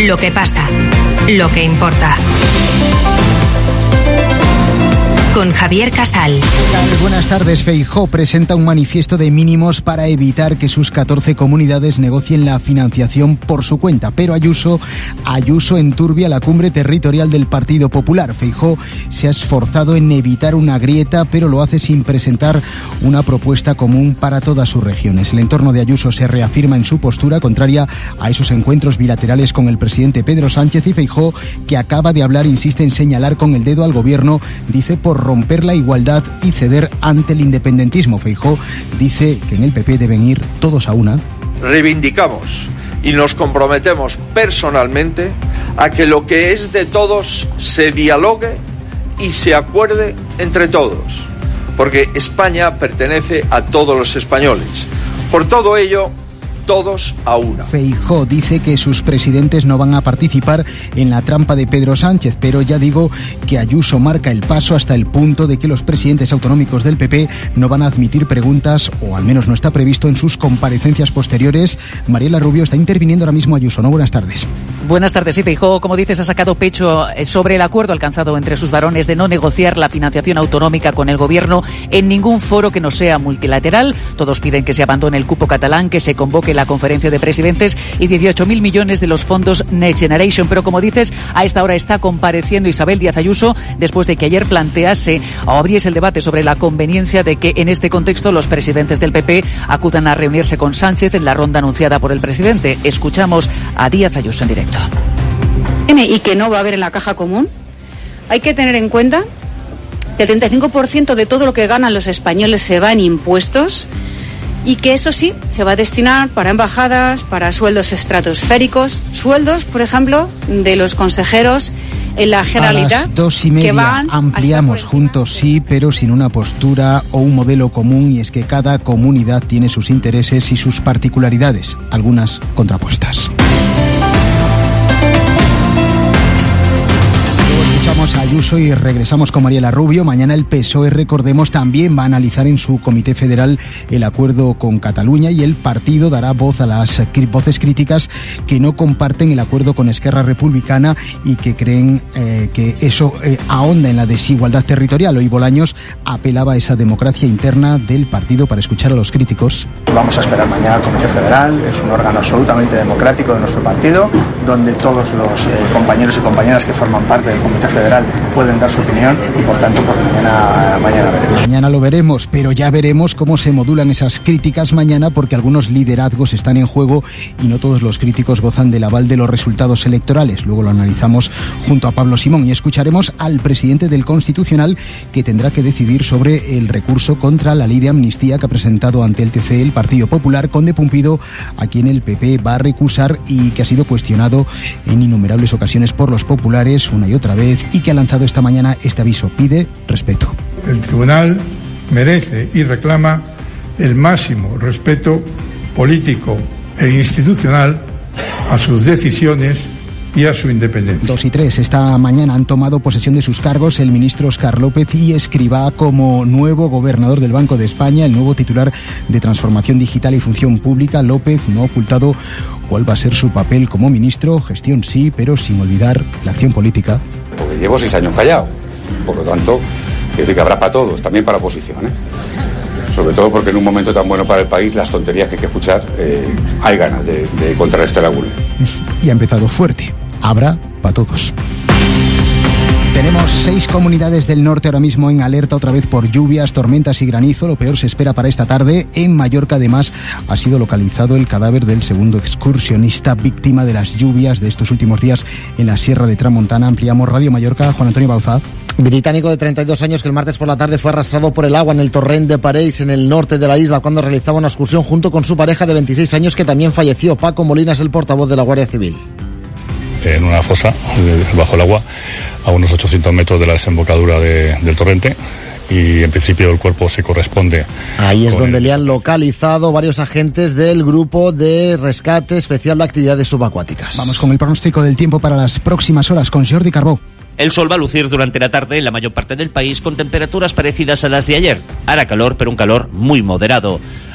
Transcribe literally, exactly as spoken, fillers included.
Lo que pasa, lo que importa. Con Javier Casal. Buenas tardes. Feijóo presenta un manifiesto de mínimos para evitar que sus catorce comunidades negocien la financiación por su cuenta. Pero Ayuso, Ayuso enturbia la cumbre territorial del Partido Popular. Feijóo se ha esforzado en evitar una grieta, pero lo hace sin presentar una propuesta común para todas sus regiones. El entorno de Ayuso se reafirma en su postura contraria a esos encuentros bilaterales con el presidente Pedro Sánchez, y Feijóo, que acaba de hablar, insiste en señalar con el dedo al gobierno, dice, por romper la igualdad y ceder ante el independentismo. Feijóo dice que en el P P deben ir todos a una. Reivindicamos y nos comprometemos personalmente a que lo que es de todos se dialogue y se acuerde entre todos, porque España pertenece a todos los españoles. Por todo ello, todos a una. Feijóo dice que sus presidentes no van a participar en la trampa de Pedro Sánchez, pero ya digo que Ayuso marca el paso hasta el punto de que los presidentes autonómicos del P P no van a admitir preguntas, o al menos no está previsto en sus comparecencias posteriores. Mariela Rubio, está interviniendo ahora mismo Ayuso, ¿no? Buenas tardes. Buenas tardes. Sí, Feijóo, como dices, ha sacado pecho sobre el acuerdo alcanzado entre sus varones de no negociar la financiación autonómica con el gobierno en ningún foro que no sea multilateral. Todos piden que se abandone el cupo catalán, que se convoque la conferencia de presidentes y dieciocho mil millones de los fondos Next Generation. Pero como dices, a esta hora está compareciendo Isabel Díaz Ayuso después de que ayer plantease o abriese el debate sobre la conveniencia de que en este contexto los presidentes del P P acudan a reunirse con Sánchez en la ronda anunciada por el presidente. Escuchamos a Díaz Ayuso en directo. Y que no va a haber en la caja común. Hay que tener en cuenta que el treinta y cinco por ciento de todo lo que ganan los españoles se va en impuestos, y que eso sí se va a destinar para embajadas, para sueldos estratosféricos, sueldos, por ejemplo, de los consejeros en la Generalitat. A las dos y media que van ampliamos juntos, sí, pero sin una postura o un modelo común, y es que cada comunidad tiene sus intereses y sus particularidades, algunas contrapuestas. Escuchamos a Ayuso y regresamos con Mariela Rubio. Mañana el P S O E, recordemos, también va a analizar en su Comité Federal el acuerdo con Cataluña, y el partido dará voz a las voces críticas que no comparten el acuerdo con Esquerra Republicana y que creen eh, que eso eh, ahonda en la desigualdad territorial. Hoy Bolaños apelaba a esa democracia interna del partido para escuchar a los críticos. Vamos a esperar mañana al Comité Federal. Es un órgano absolutamente democrático de nuestro partido, donde todos los eh, compañeros y compañeras que forman parte del Comité Federal pueden dar su opinión, y por tanto pues mañana, mañana veremos. Mañana lo veremos, pero ya veremos cómo se modulan esas críticas mañana, porque algunos liderazgos están en juego y no todos los críticos gozan del aval de los resultados electorales. Luego lo analizamos junto a Pablo Simón, y escucharemos al presidente del Constitucional, que tendrá que decidir sobre el recurso contra la ley de amnistía que ha presentado ante el T C E el Partido Popular, Conde Pumpido, a quien el P P va a recusar y que ha sido cuestionado en innumerables ocasiones por los populares una y otra vez, y que ha lanzado esta mañana este aviso: pide respeto. El tribunal merece y reclama el máximo respeto político e institucional a sus decisiones y a su independencia. Dos y tres. Esta mañana han tomado posesión de sus cargos el ministro Óscar López y Escrivá como nuevo gobernador del Banco de España, el nuevo titular de Transformación Digital y Función Pública. López no ha ocultado cuál va a ser su papel como ministro. Gestión sí, pero sin olvidar la acción política. Porque llevo seis años callado, por lo tanto, creo que habrá para todos, también para la oposición, ¿eh? Sobre todo porque en un momento tan bueno para el país, las tonterías que hay que escuchar, eh, hay ganas de, de contrarrestar alguna. Y ha empezado fuerte. Habrá para todos. Tenemos seis comunidades del norte ahora mismo en alerta otra vez por lluvias, tormentas y granizo. Lo peor se espera para esta tarde. En Mallorca, además, ha sido localizado el cadáver del segundo excursionista víctima de las lluvias de estos últimos días en la Sierra de Tramontana. Ampliamos Radio Mallorca. Juan Antonio Bauzá. Británico de treinta y dos años que el martes por la tarde fue arrastrado por el agua en el torrent de Parells, en el norte de la isla, cuando realizaba una excursión junto con su pareja de veintiséis años, que también falleció. Paco Molina es el portavoz de la Guardia Civil. En una fosa bajo el agua, a unos ochocientos metros de la desembocadura de, del torrente, y en principio el cuerpo se corresponde. Ahí es donde le han localizado varios agentes del grupo de rescate especial de actividades subacuáticas. Vamos con el pronóstico del tiempo para las próximas horas con Jordi Carbó. El sol va a lucir durante la tarde en la mayor parte del país con temperaturas parecidas a las de ayer. Hará calor, pero un calor muy moderado.